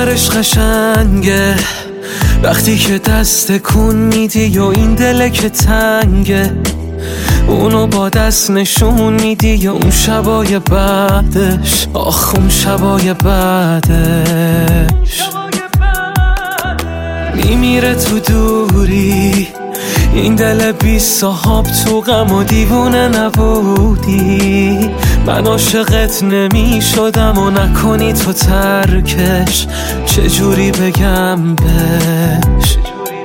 آخرش قشنگه وقتی که دست کن میدی و این دله که تنگه اونو با دست نشون میدی و اون شبای بعدش آخ اون شبای بعدش میمیره تو دوری این دل بی صاحب تو غم و دیوونه نبودی من عاشقت نمی شدم و نکنی تو ترکش چجوری بگم بهش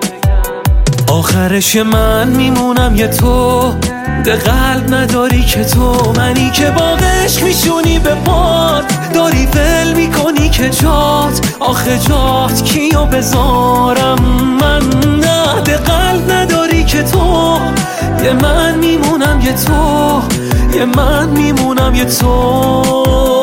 آخرش من میمونم یه تو ده قلب نداری که تو منی که با عشق میشونی به باد داری ول میکنی که جات آخه جات کیو بذارم من نه ده قلب نداری که تو یه من میمونم یه تو یه من میمونم یه تو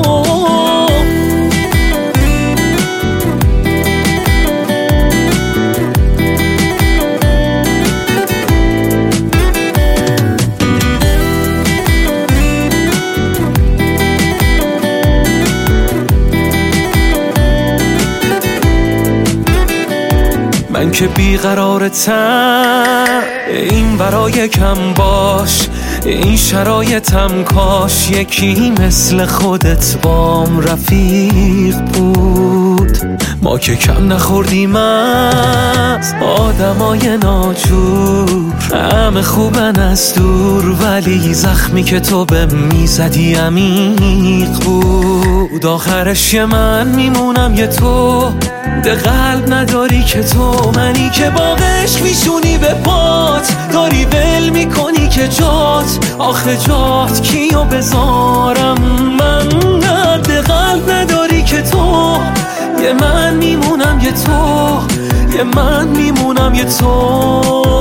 من که بیقرارتم این برای کم باش این شرایطم کاش یکی مثل خودت بام رفیق بود ما که کم نخوردیم از آدمای ناجور همه خوبن از دور ولی زخمی که تو به میزدی عمیق بود آخرش یه من میمونم یه تو ده قلب نداری که تو منی که با عشق میشونی به پات داری ول میکنی که جات آخه جات کیو بذارم من ده قلب نداری که تو یه من میمونم یه تو یه من میمونم یه تو